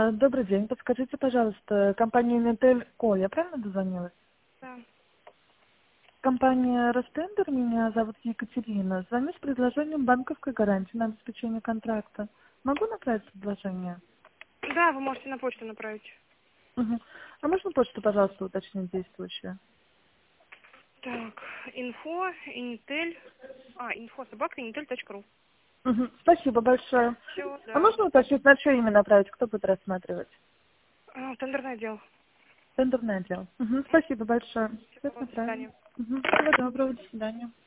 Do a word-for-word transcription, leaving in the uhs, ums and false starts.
Добрый день. Подскажите, пожалуйста, компания Intel Call, я правильно дозвонилась? Да. Компания Ростендер, меня зовут Екатерина. Звоню с предложением банковской гарантии на обеспечение контракта. Могу направить предложение? Да, вы можете на почту направить. Угу. А можно почту, пожалуйста, уточнить действующую? Так, инфо, интель, а, инфо собака, интель точка ру. Угу. Спасибо большое. Все, А да. можно уточнить, на что именно направить? Кто будет рассматривать? А, тендерное отдел. Тендерный отдел. Угу. Спасибо большое. Сейчас Всего, до направим. свидания. Угу. Всего доброго. До свидания.